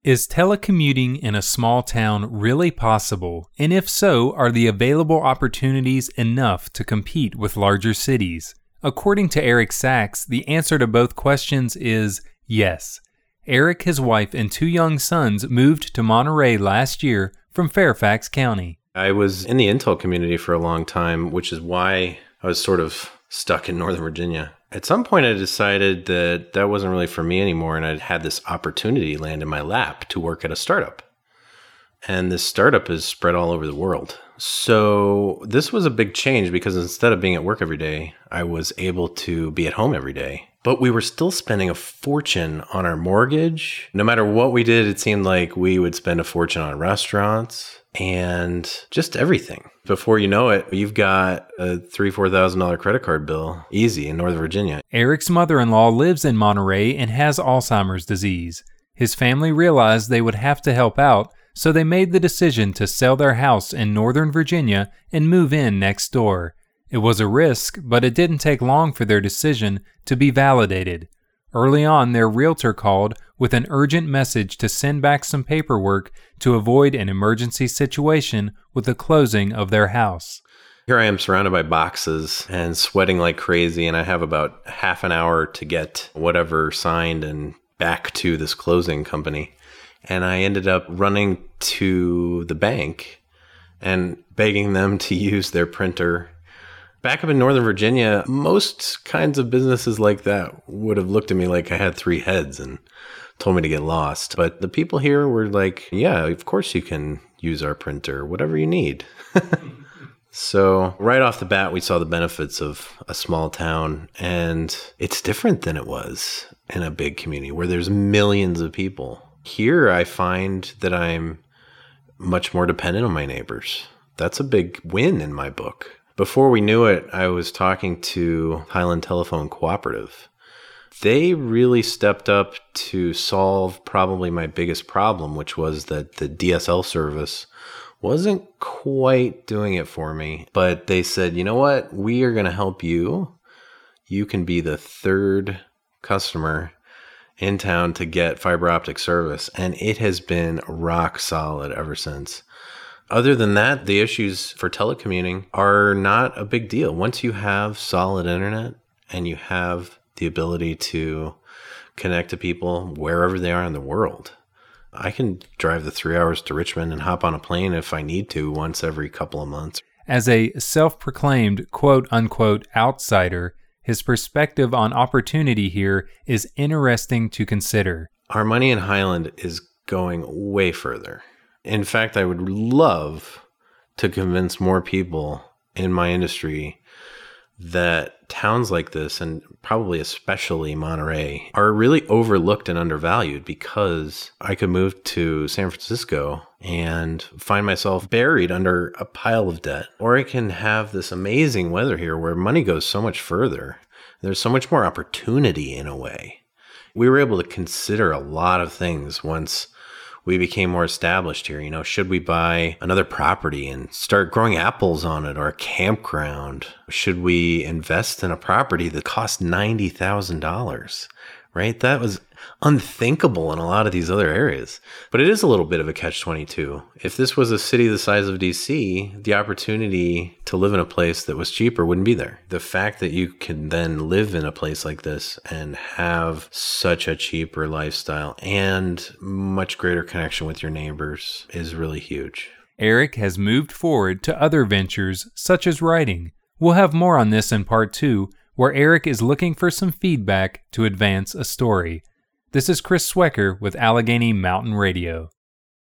Is telecommuting in a small town really possible? And if so, are the available opportunities enough to compete with larger cities? According to Eric Sachs, the answer to both questions is yes. Eric, his wife, and 2 young sons moved to Monterey last year from Fairfax County. I was in the Intel community for a long time, which is why I was sort of stuck in Northern Virginia. At some point, I decided that that wasn't really for me anymore, and I'd had this opportunity land in my lap to work at a startup. And this startup is spread all over the world. So this was a big change because instead of being at work every day, I was able to be at home every day. But we were still spending a fortune on our mortgage. No matter what we did, it seemed like we would spend a fortune on restaurants and just everything. Before you know it, you've got a $3,000-$4,000 credit card bill, easy, in Northern Virginia. Eric's mother-in-law lives in Monterey and has Alzheimer's disease. His family realized they would have to help out, so they made the decision to sell their house in Northern Virginia and move in next door. It was a risk, but it didn't take long for their decision to be validated. Early on, their realtor called with an urgent message to send back some paperwork to avoid an emergency situation with the closing of their house. Here I am surrounded by boxes and sweating like crazy, and I have about half an hour to get whatever signed and back to this closing company. And I ended up running to the bank and begging them to use their printer. Back up in Northern Virginia, most kinds of businesses like that would have looked at me like I had 3 heads and told me to get lost. But the people here were like, yeah, of course you can use our printer, whatever you need. So right off the bat, we saw the benefits of a small town, and it's different than it was in a big community where there's millions of people. Here, I find that I'm much more dependent on my neighbors. That's a big win in my book. Before we knew it, I was talking to Highland Telephone Cooperative. They really stepped up to solve probably my biggest problem, which was that the DSL service wasn't quite doing it for me. But they said, you know what? We are going to help you. You can be the 3rd customer in town to get fiber optic service. And it has been rock solid ever since. Other than that, the issues for telecommuting are not a big deal. Once you have solid internet and you have the ability to connect to people wherever they are in the world, I can drive the 3 hours to Richmond and hop on a plane if I need to once every couple of months. As a self-proclaimed quote-unquote outsider, his perspective on opportunity here is interesting to consider. Our money in Highland is going way further. In fact, I would love to convince more people in my industry that towns like this, and probably especially Monterey, are really overlooked and undervalued, because I could move to San Francisco and find myself buried under a pile of debt. Or I can have this amazing weather here where money goes so much further. There's so much more opportunity in a way. We were able to consider a lot of things once we became more established here. You know, should we buy another property and start growing apples on it, or a campground? Should we invest in a property that cost $90,000, right? That was unthinkable in a lot of these other areas. But it is a little bit of a catch-22. If this was a city the size of DC, the opportunity to live in a place that was cheaper wouldn't be there. The fact that you can then live in a place like this and have such a cheaper lifestyle and much greater connection with your neighbors is really huge. Eric has moved forward to other ventures, such as writing. We'll have more on this in part 2, where Eric is looking for some feedback to advance a story. This is Chris Swecker with Allegheny Mountain Radio.